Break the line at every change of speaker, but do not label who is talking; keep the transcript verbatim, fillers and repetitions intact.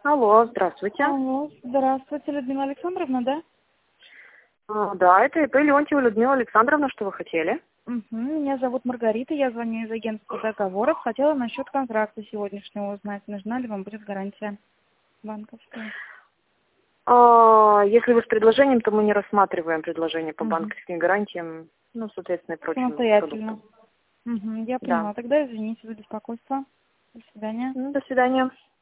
Алло, здравствуйте.
Алло, здравствуйте, Людмила Александровна, да?
А, да, это ИП Леонтьева Людмила Александровна, что вы хотели?
Угу. Меня зовут Маргарита, я звоню из агентства договоров. Хотела насчет контракта сегодняшнего узнать, нужна ли вам будет гарантия банковская.
А, если вы с предложением, то мы не рассматриваем предложение по
Угу.
банковским гарантиям, ну, соответственно, и прочим
Самостоятельно.
продуктам.
Угу. Я
Да.
поняла. Тогда извините за беспокойство. До свидания.
Ну, до свидания.